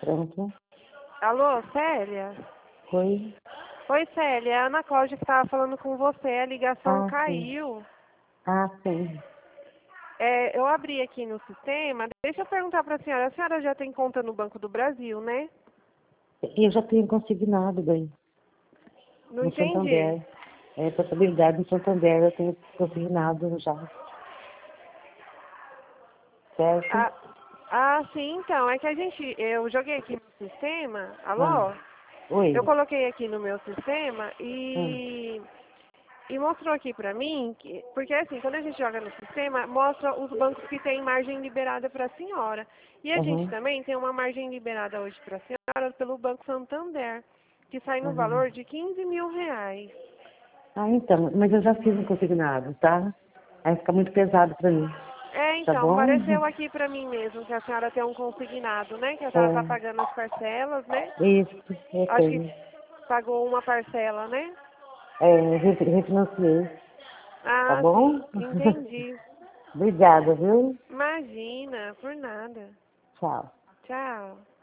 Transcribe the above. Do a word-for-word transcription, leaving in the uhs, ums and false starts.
Pronto. Alô, Célia? Oi. Oi, Célia. É a Ana Cláudia que estava falando com você. A ligação Ah, sim. caiu. Ah, sim. É, eu abri aqui no sistema. Deixa eu perguntar para a senhora. A senhora já tem conta no Banco do Brasil, né? Eu já tenho consignado, bem, Não no entendi. Santander. É, portabilidade no Santander eu tenho consignado já. Certo? Ah, ah, sim, então. É que a gente... Eu joguei aqui no sistema. Ah, Alô? Eu oi. coloquei aqui no meu sistema Hum, e... E mostrou aqui pra mim, que, porque assim, quando a gente joga no sistema, mostra os bancos que têm margem liberada para a senhora. E a gente uhum, também tem uma margem liberada hoje para a senhora pelo Banco Santander, que sai no uhum. valor de quinze mil reais. Ah, então, mas eu já fiz um consignado, tá? Aí fica muito pesado pra mim, É, tá então, bom? apareceu aqui pra mim mesmo que a senhora tem um consignado, né? Que a senhora tá É, pagando as parcelas, né? isso, eu Acho que tenho. pagou uma parcela, né? É, eu re- refinanciei, tá Ah, bom? sim, entendi. Obrigada, viu? Imagina, por nada. Tchau. Tchau.